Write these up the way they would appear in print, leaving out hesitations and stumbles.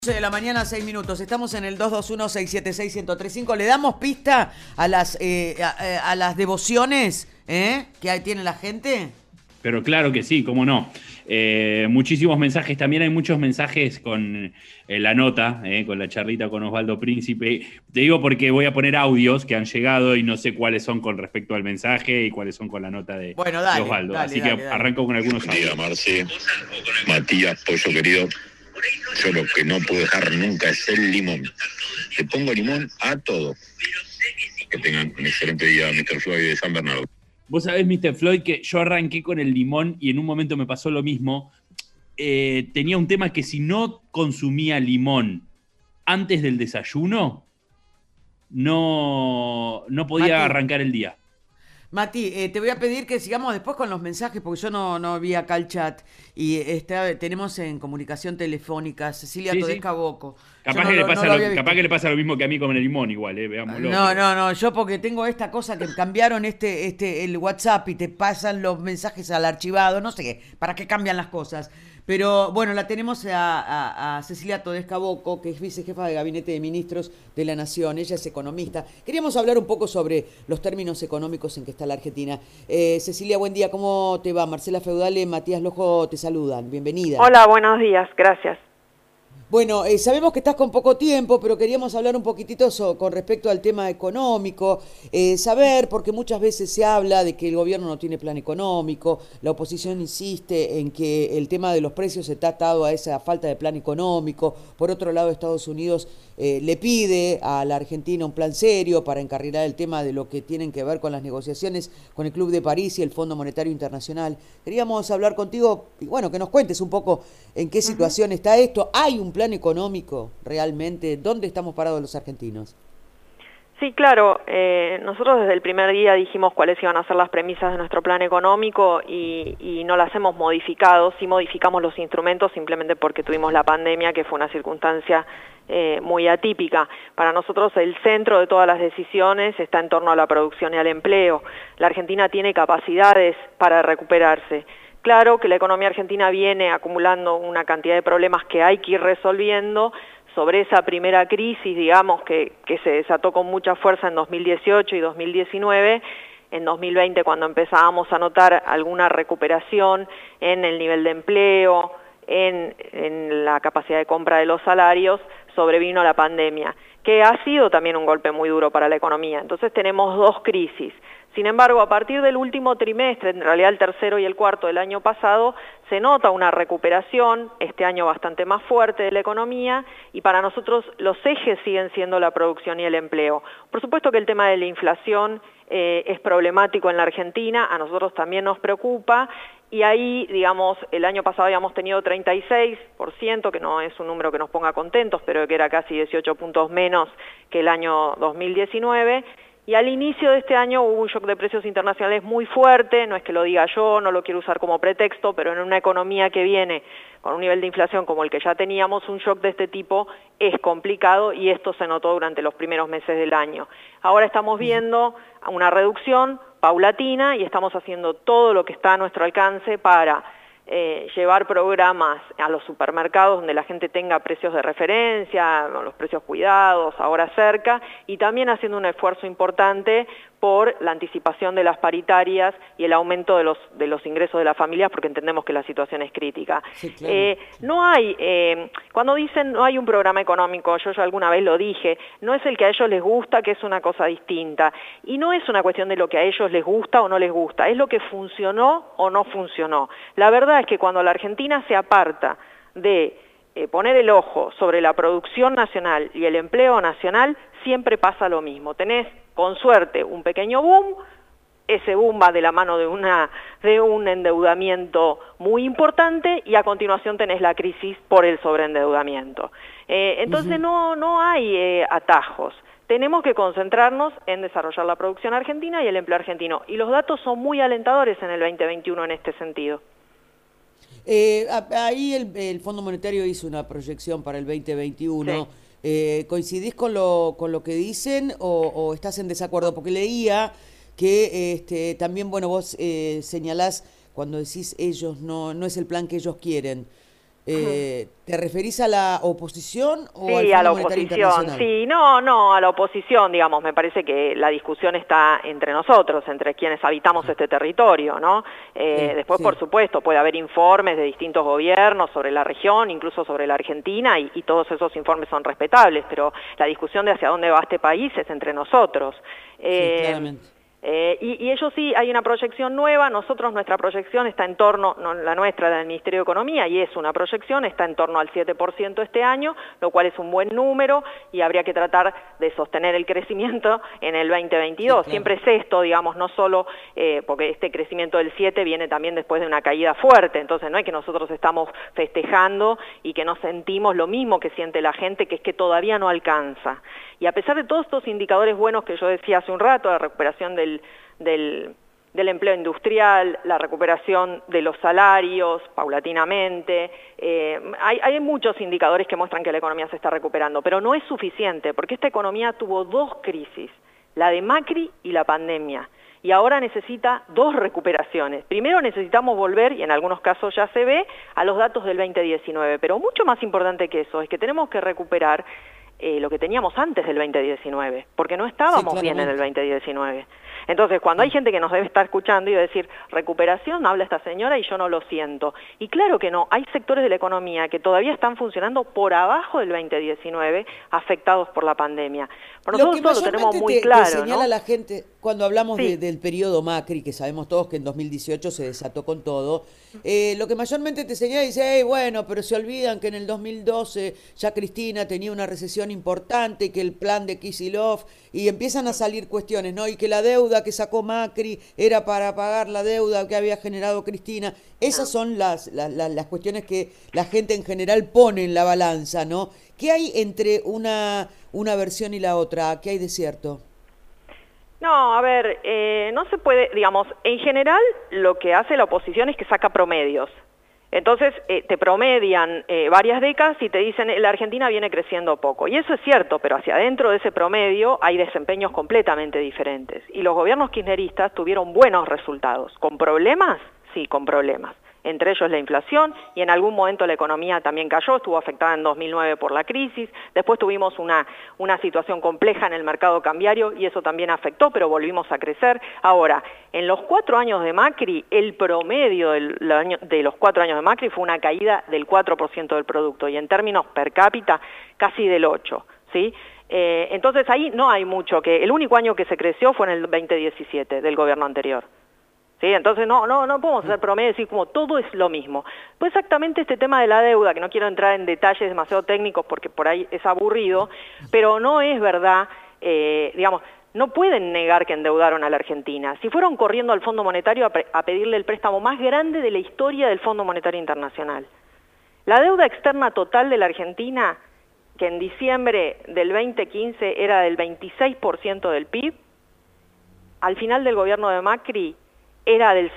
De la mañana, 6 minutos. Estamos en el 221-676-1035. ¿Le damos pista a las devociones que ahí tiene la gente? Pero claro que sí, cómo no. Muchísimos mensajes, también hay muchos mensajes con la nota, con la charlita con Osvaldo Príncipe. Te digo porque voy a poner audios que han llegado y no sé cuáles son con respecto al mensaje y cuáles son con la nota de Osvaldo. Así que arranco con algunos audios. Marce, Matías, pollo querido. Yo lo que no puedo dejar nunca es el limón. Le pongo limón a todo. Que tengan un excelente día, Mr. Floyd de San Bernardo. Vos sabés, Mr. Floyd, que yo arranqué con el limón y en un momento me pasó lo mismo. Tenía un tema que si no consumía limón antes del desayuno, no podía arrancar el día. Mati, te voy a pedir que sigamos después con los mensajes porque yo no vi acá el chat y tenemos en comunicación telefónica Cecilia Todesca Boco. Capaz que le pasa lo mismo que a mí con el limón igual, veámoslo. No, yo porque tengo esta cosa que cambiaron el WhatsApp y te pasan los mensajes al archivado, no sé qué, para qué cambian las cosas. Pero bueno, la tenemos a Cecilia Todesca Boco, que es vicejefa de Gabinete de Ministros de la Nación. Ella es economista. Queríamos hablar un poco sobre los términos económicos en que está la Argentina. Cecilia, buen día. ¿Cómo te va? Marcela Feudale, Matías Lojo te saludan. Bienvenida. Hola, buenos días. Gracias. Bueno, sabemos que estás con poco tiempo, pero queríamos hablar un poquitito con respecto al tema económico, saber, porque muchas veces se habla de que el gobierno no tiene plan económico, la oposición insiste en que el tema de los precios está atado a esa falta de plan económico. Por otro lado, Estados Unidos le pide a la Argentina un plan serio para encarrilar el tema de lo que tienen que ver con las negociaciones con el Club de París y el Fondo Monetario Internacional. Queríamos hablar contigo y bueno, que nos cuentes un poco en qué situación está esto. ¿Hay un plan económico realmente? ¿Dónde estamos parados los argentinos? Sí, claro. Nosotros desde el primer día dijimos cuáles iban a ser las premisas de nuestro plan económico y no las hemos modificado. Sí modificamos los instrumentos simplemente porque tuvimos la pandemia, que fue una circunstancia muy atípica. Para nosotros el centro de todas las decisiones está en torno a la producción y al empleo. La Argentina tiene capacidades para recuperarse. Claro que la economía argentina viene acumulando una cantidad de problemas que hay que ir resolviendo. Sobre esa primera crisis, digamos, que se desató con mucha fuerza en 2018 y 2019, en 2020 cuando empezábamos a notar alguna recuperación en el nivel de empleo, en la capacidad de compra de los salarios, sobrevino la pandemia, que ha sido también un golpe muy duro para la economía. Entonces tenemos dos crisis. Sin embargo, a partir del último trimestre, en realidad el tercero y el cuarto del año pasado, se nota una recuperación, este año bastante más fuerte de la economía, y para nosotros los ejes siguen siendo la producción y el empleo. Por supuesto que el tema de la inflación es problemático en la Argentina, a nosotros también nos preocupa, y ahí, digamos, el año pasado habíamos tenido 36%, que no es un número que nos ponga contentos, pero que era casi 18 puntos menos que el año 2019, y al inicio de este año hubo un shock de precios internacionales muy fuerte, no es que lo diga yo, no lo quiero usar como pretexto, pero en una economía que viene con un nivel de inflación como el que ya teníamos, un shock de este tipo es complicado y esto se notó durante los primeros meses del año. Ahora estamos viendo una reducción paulatina y estamos haciendo todo lo que está a nuestro alcance para llevar programas a los supermercados donde la gente tenga precios de referencia, los precios cuidados, ahora cerca, y también haciendo un esfuerzo importante por la anticipación de las paritarias y el aumento de los ingresos de las familias, porque entendemos que la situación es crítica. Sí, claro. No hay, cuando dicen no hay un programa económico, yo ya alguna vez lo dije, no es el que a ellos les gusta, que es una cosa distinta, y no es una cuestión de lo que a ellos les gusta o no les gusta, es lo que funcionó o no funcionó. La verdad es que cuando la Argentina se aparta de poner el ojo sobre la producción nacional y el empleo nacional, siempre pasa lo mismo. Tenés, con suerte, un pequeño boom, ese boom va de la mano de un endeudamiento muy importante y a continuación tenés la crisis por el sobreendeudamiento. Entonces no hay atajos. Tenemos que concentrarnos en desarrollar la producción argentina y el empleo argentino. Y los datos son muy alentadores en el 2021 en este sentido. Ahí el Fondo Monetario hizo una proyección para el 2021. Sí. ¿Coincidís con lo que dicen o estás en desacuerdo? Porque leía que también, bueno, vos señalás cuando decís ellos, no es el plan que ellos quieren. ¿Te referís a la oposición o al Sí, a la Fondo Monetario oposición. Internacional? Sí, no, a la oposición, digamos, me parece que la discusión está entre nosotros, entre quienes habitamos este territorio, ¿no? Sí, Después, por sí. supuesto, puede haber informes de distintos gobiernos sobre la región, incluso sobre la Argentina, y todos esos informes son respetables, pero la discusión de hacia dónde va este país es entre nosotros. Sí, Eh, claramente. y ellos sí, hay una proyección nueva, nuestra proyección está en torno, no, la nuestra del Ministerio de Economía, y es una proyección, está en torno al 7% este año, lo cual es un buen número, y habría que tratar de sostener el crecimiento en el 2022. Sí, claro. Siempre es esto, digamos, no solo porque este crecimiento del 7 viene también después de una caída fuerte, entonces no es que nosotros estamos festejando y que no sentimos lo mismo que siente la gente, que es que todavía no alcanza. Y a pesar de todos estos indicadores buenos que yo decía hace un rato, la recuperación del empleo industrial, la recuperación de los salarios paulatinamente, hay muchos indicadores que muestran que la economía se está recuperando, pero no es suficiente, porque esta economía tuvo dos crisis, la de Macri y la pandemia, y ahora necesita dos recuperaciones. Primero necesitamos volver, y en algunos casos ya se ve, a los datos del 2019, pero mucho más importante que eso es que tenemos que recuperar lo que teníamos antes del 2019, porque no estábamos bien en el 2019. Entonces, cuando hay gente que nos debe estar escuchando y decir, recuperación, habla esta señora y yo no lo siento. Y claro que no, hay sectores de la economía que todavía están funcionando por abajo del 2019, afectados por la pandemia. Pero nosotros lo tenemos muy claro, te señala ¿no? la gente, cuando hablamos Sí. del periodo Macri, que sabemos todos que en 2018 se desató con todo, lo que mayormente te señala dice, hey, bueno, pero se olvidan que en el 2012 ya Cristina tenía una recesión importante, y que el plan de Kicillof, y empiezan a salir cuestiones, ¿no? Y que la deuda que sacó Macri era para pagar la deuda que había generado Cristina. Esas son las cuestiones que la gente en general pone en la balanza, ¿no? ¿Qué hay entre una versión y la otra? ¿Qué hay de cierto? No, a ver, no se puede, digamos, en general lo que hace la oposición es que saca promedios. Entonces te promedian varias décadas y te dicen la Argentina viene creciendo poco. Y eso es cierto, pero hacia adentro de ese promedio hay desempeños completamente diferentes. Y los gobiernos kirchneristas tuvieron buenos resultados. ¿Con problemas? Sí, con problemas. Entre ellos la inflación, y en algún momento la economía también cayó, estuvo afectada en 2009 por la crisis, después tuvimos una situación compleja en el mercado cambiario y eso también afectó, pero volvimos a crecer. Ahora, en los 4 años de Macri, el promedio de los 4 años de Macri fue una caída del 4% del producto, y en términos per cápita casi del 8%, ¿sí? Entonces ahí no hay mucho, que el único año que se creció fue en el 2017 del gobierno anterior. ¿Sí? Entonces no podemos hacer promedio y decir como todo es lo mismo. Pues exactamente este tema de la deuda, que no quiero entrar en detalles demasiado técnicos porque por ahí es aburrido, pero no es verdad, digamos, no pueden negar que endeudaron a la Argentina. Si fueron corriendo al Fondo Monetario a pedirle el préstamo más grande de la historia del Fondo Monetario Internacional. La deuda externa total de la Argentina, que en diciembre del 2015 era del 26% del PIB, al final del gobierno de Macri era del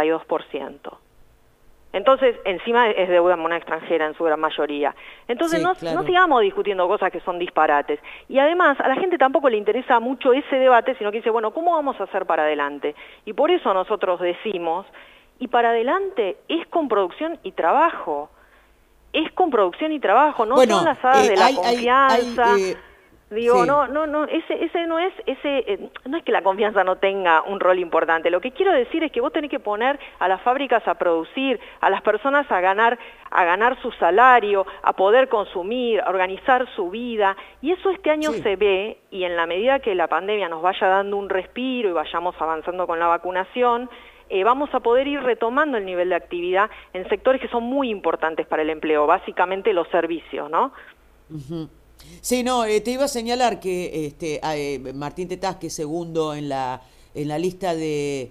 62%. Entonces, encima es deuda en moneda extranjera en su gran mayoría. Entonces, Sí, claro. no sigamos discutiendo cosas que son disparates. Y además, a la gente tampoco le interesa mucho ese debate, sino que dice, bueno, ¿cómo vamos a hacer para adelante? Y por eso nosotros decimos, y para adelante es con producción y trabajo. Es con producción y trabajo, no Bueno, son las hadas de la confianza. Digo, sí. ese no es que la confianza no tenga un rol importante. Lo que quiero decir es que vos tenés que poner a las fábricas a producir, a las personas a ganar su salario, a poder consumir, a organizar su vida. Y eso este año Sí. se ve, y en la medida que la pandemia nos vaya dando un respiro y vayamos avanzando con la vacunación, vamos a poder ir retomando el nivel de actividad en sectores que son muy importantes para el empleo, básicamente los servicios, ¿no? Ujú. Sí, no, te iba a señalar que Martín Tetaz, que es segundo en la lista de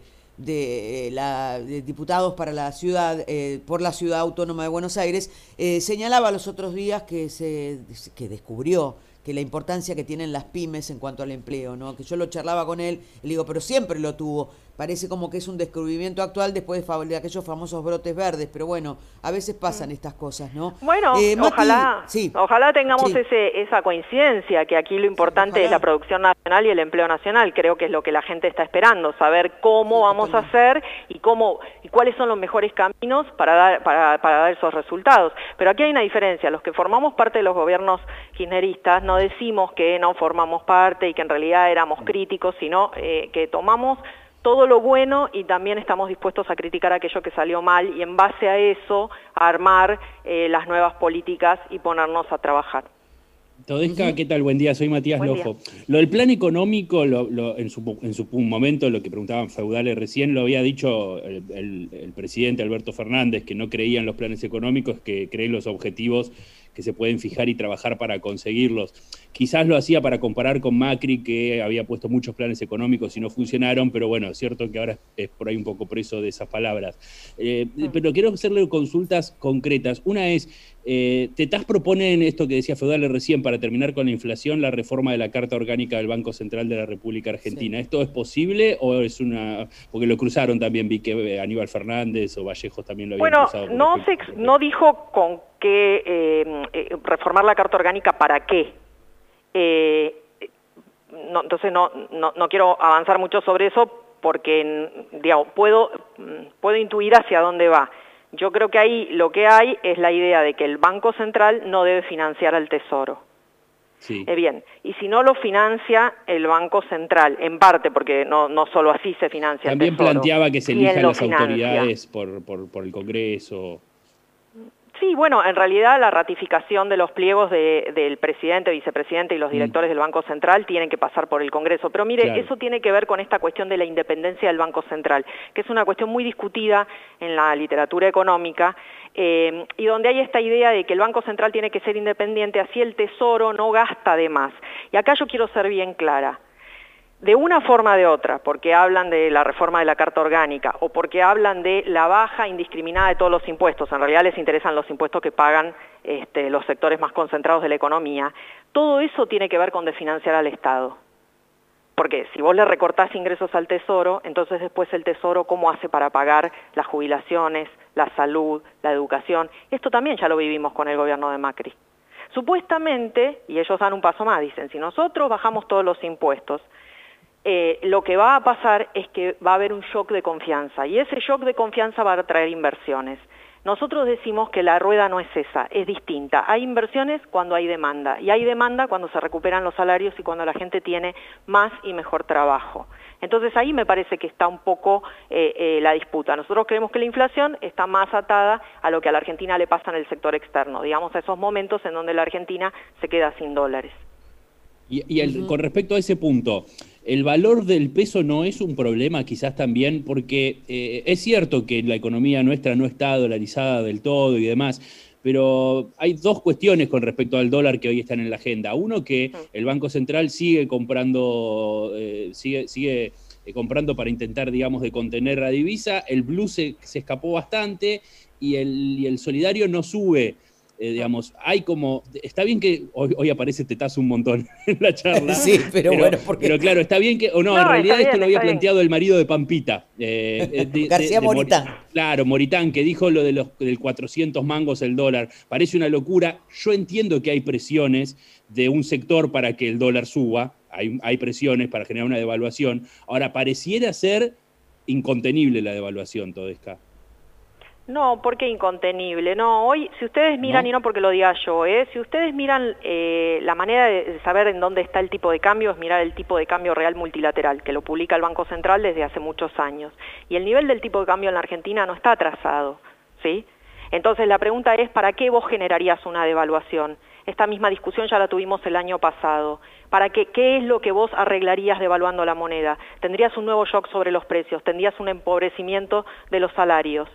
diputados para la ciudad, por la Ciudad Autónoma de Buenos Aires, señalaba los otros días que descubrió que la importancia que tienen las pymes en cuanto al empleo, ¿no? Que yo lo charlaba con él, y le digo, pero siempre lo tuvo. Parece como que es un descubrimiento actual después de aquellos famosos brotes verdes, pero bueno, a veces pasan estas cosas, ¿no? Bueno, Mati, ojalá tengamos esa coincidencia, que aquí lo importante es la producción nacional y el empleo nacional. Creo que es lo que la gente está esperando, saber cómo vamos a hacer y cuáles son los mejores caminos para dar esos resultados. Pero aquí hay una diferencia, los que formamos parte de los gobiernos kirchneristas no decimos que no formamos parte y que en realidad éramos críticos, sino que tomamos todo lo bueno y también estamos dispuestos a criticar aquello que salió mal y en base a eso a armar las nuevas políticas y ponernos a trabajar. Todesca, ¿qué tal? Buen día, soy Matías Lojo. Lo del plan económico, en su momento, lo que preguntaban Feudales recién, lo había dicho el presidente Alberto Fernández, que no creía en los planes económicos, que cree en los objetivos que se pueden fijar y trabajar para conseguirlos. Quizás lo hacía para comparar con Macri, que había puesto muchos planes económicos y no funcionaron, pero bueno, es cierto que ahora es por ahí un poco preso de esas palabras. Pero quiero hacerle consultas concretas. Una es, TETAS proponen esto que decía Feudale recién, para terminar con la inflación, la reforma de la Carta Orgánica del Banco Central de la República Argentina. Sí. ¿Esto es posible o es una...? Porque lo cruzaron también, vi que Aníbal Fernández o Vallejos también lo habían cruzado. Bueno, no dijo con qué reformar la Carta Orgánica para qué. Entonces no quiero avanzar mucho sobre eso porque, digamos, puedo intuir hacia dónde va. Yo creo que ahí lo que hay es la idea de que el Banco Central no debe financiar al Tesoro. Sí. Bien, y si no lo financia el Banco Central, en parte, porque no solo así se financia también el Tesoro. También planteaba que se elijan las autoridades por el Congreso. Sí, bueno, en realidad la ratificación de los pliegos del presidente, vicepresidente y los directores del Banco Central tienen que pasar por el Congreso. Pero mire, claro, eso tiene que ver con esta cuestión de la independencia del Banco Central, que es una cuestión muy discutida en la literatura económica, y donde hay esta idea de que el Banco Central tiene que ser independiente, así el Tesoro no gasta de más. Y acá yo quiero ser bien clara. De una forma o de otra, porque hablan de la reforma de la Carta Orgánica o porque hablan de la baja indiscriminada de todos los impuestos, en realidad les interesan los impuestos que pagan los sectores más concentrados de la economía, todo eso tiene que ver con desfinanciar al Estado. Porque si vos le recortás ingresos al Tesoro, entonces después el Tesoro, ¿cómo hace para pagar las jubilaciones, la salud, la educación? Esto también ya lo vivimos con el gobierno de Macri. Supuestamente, y ellos dan un paso más, dicen, si nosotros bajamos todos los impuestos, lo que va a pasar es que va a haber un shock de confianza y ese shock de confianza va a traer inversiones. Nosotros decimos que la rueda no es esa, es distinta. Hay inversiones cuando hay demanda y hay demanda cuando se recuperan los salarios y cuando la gente tiene más y mejor trabajo. Entonces ahí me parece que está un poco la disputa. Nosotros creemos que la inflación está más atada a lo que a la Argentina le pasa en el sector externo, digamos a esos momentos en donde la Argentina se queda sin dólares. Con respecto a ese punto, ¿el valor del peso no es un problema quizás también? Porque es cierto que la economía nuestra no está dolarizada del todo y demás, pero hay dos cuestiones con respecto al dólar que hoy están en la agenda. Uno, que el Banco Central sigue comprando, comprando para intentar, digamos, de contener la divisa. El blue se escapó bastante y el solidario no sube. Digamos, hay como, está bien que hoy aparece TETAS un montón en la charla. Sí, pero bueno, porque... Pero claro, está bien que, en realidad esto lo había planteado el marido de Pampita. García Moritán. Claro, Moritán, que dijo lo del 400 mangos el dólar. Parece una locura. Yo entiendo que hay presiones de un sector para que el dólar suba, hay presiones para generar una devaluación. Ahora, pareciera ser incontenible la devaluación, Todesca. No, porque incontenible. No, hoy, si ustedes miran, ¿no? Y no porque lo diga yo, si ustedes miran la manera de saber en dónde está el tipo de cambio, es mirar el tipo de cambio real multilateral, que lo publica el Banco Central desde hace muchos años. Y el nivel del tipo de cambio en la Argentina no está atrasado, ¿sí? Entonces la pregunta es, ¿para qué vos generarías una devaluación? Esta misma discusión ya la tuvimos el año pasado. ¿Para qué es lo que vos arreglarías devaluando la moneda? ¿Tendrías un nuevo shock sobre los precios? ¿Tendrías un empobrecimiento de los salarios?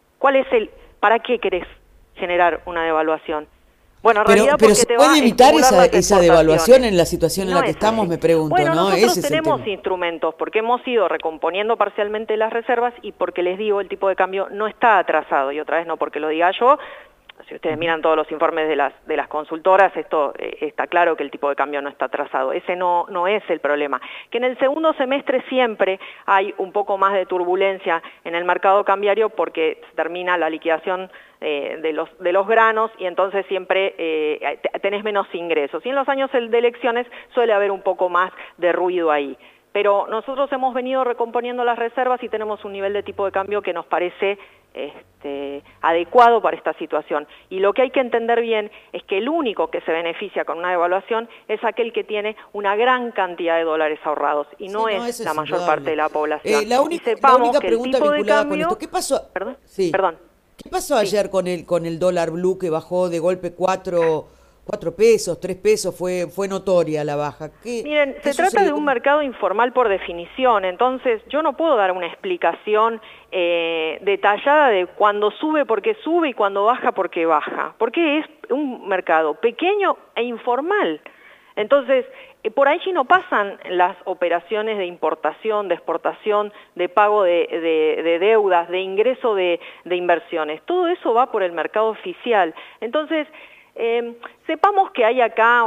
¿Para qué querés generar una devaluación? Bueno, en realidad pero porque ¿se puede evitar esa devaluación en la situación en la que estamos? Me pregunto, bueno, ¿no? Nosotros tenemos instrumentos, porque hemos ido recomponiendo parcialmente las reservas y porque les digo, el tipo de cambio no está atrasado, y otra vez no porque lo diga yo, si ustedes miran todos los informes de las consultoras, esto está claro que el tipo de cambio no está atrasado. Ese no es el problema. Que en el segundo semestre siempre hay un poco más de turbulencia en el mercado cambiario porque se termina la liquidación de los granos y entonces siempre tenés menos ingresos. Y en los años de elecciones suele haber un poco más de ruido ahí. Pero nosotros hemos venido recomponiendo las reservas y tenemos un nivel de tipo de cambio que nos parece adecuado para esta situación. Y lo que hay que entender bien es que el único que se beneficia con una devaluación es aquel que tiene una gran cantidad de dólares ahorrados y no es la mayor parte de la población. La única pregunta vinculada con esto, ¿qué pasó? ¿Perdón? Sí. Perdón. ¿Qué pasó ayer con el dólar blue que bajó de golpe 4 pesos, 3 pesos? Fue notoria la baja. Miren, se trata de un mercado informal por definición, entonces yo no puedo dar una explicación detallada de cuando sube porque sube y cuando baja porque baja, porque es un mercado pequeño e informal. Entonces, por allí no pasan las operaciones de importación, de exportación, de pago de deudas, de ingreso de inversiones. Todo eso va por el mercado oficial. Entonces, sepamos que hay acá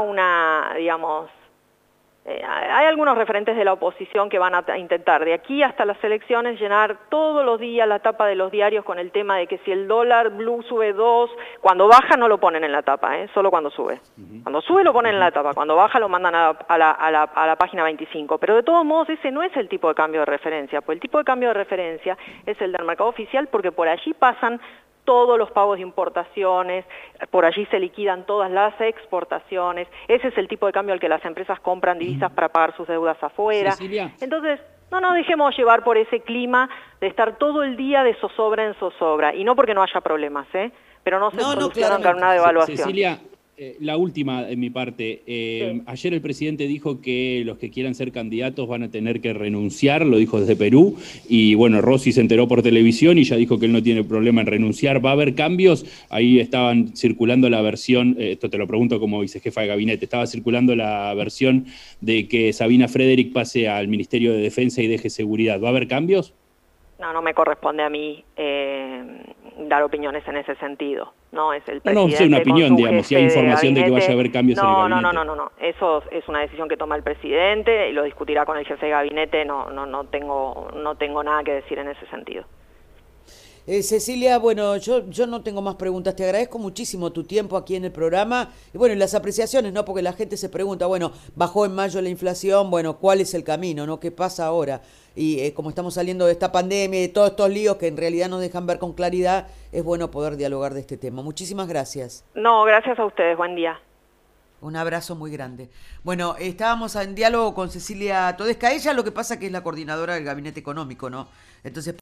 hay algunos referentes de la oposición que van a intentar de aquí hasta las elecciones llenar todos los días la tapa de los diarios con el tema de que si el dólar blue sube 2, cuando baja no lo ponen en la tapa, solo cuando sube. Cuando sube lo ponen en la tapa, cuando baja lo mandan a la página 25. Pero de todos modos ese no es el tipo de cambio de referencia, pues el tipo de cambio de referencia es el del mercado oficial porque por allí pasan todos los pagos de importaciones, por allí se liquidan todas las exportaciones, ese es el tipo de cambio al que las empresas compran divisas para pagar sus deudas afuera. Cecilia. Entonces, no nos dejemos llevar por ese clima de estar todo el día de zozobra en zozobra, y no porque no haya problemas, pero no se solucionan con una devaluación. Cecilia, la última de mi parte. Sí. Ayer el presidente dijo que los que quieran ser candidatos van a tener que renunciar, lo dijo desde Perú, y bueno, Rossi se enteró por televisión y ya dijo que él no tiene problema en renunciar. ¿Va a haber cambios? Ahí estaban circulando la versión, esto te lo pregunto como vicejefa de gabinete, estaba circulando la versión de que Sabina Frederick pase al Ministerio de Defensa y deje seguridad. ¿Va a haber cambios? No me corresponde a mí dar opiniones en ese sentido. No, es el presidente. No, sí, una opinión, digamos, si hay información de que vaya a haber cambios en el gabinete. No. Eso es una decisión que toma el presidente y lo discutirá con el jefe de gabinete. No tengo nada que decir en ese sentido. Cecilia, bueno, yo no tengo más preguntas. Te agradezco muchísimo tu tiempo aquí en el programa. Y bueno, y las apreciaciones, ¿no? Porque la gente se pregunta, bueno, bajó en mayo la inflación, bueno, ¿cuál es el camino, no? ¿Qué pasa ahora? Y como estamos saliendo de esta pandemia y de todos estos líos que en realidad nos dejan ver con claridad, es bueno poder dialogar de este tema. Muchísimas gracias. No, gracias a ustedes. Buen día. Un abrazo muy grande. Bueno, estábamos en diálogo con Cecilia Todesca. Ella lo que pasa que es la coordinadora del Gabinete Económico, ¿no? Entonces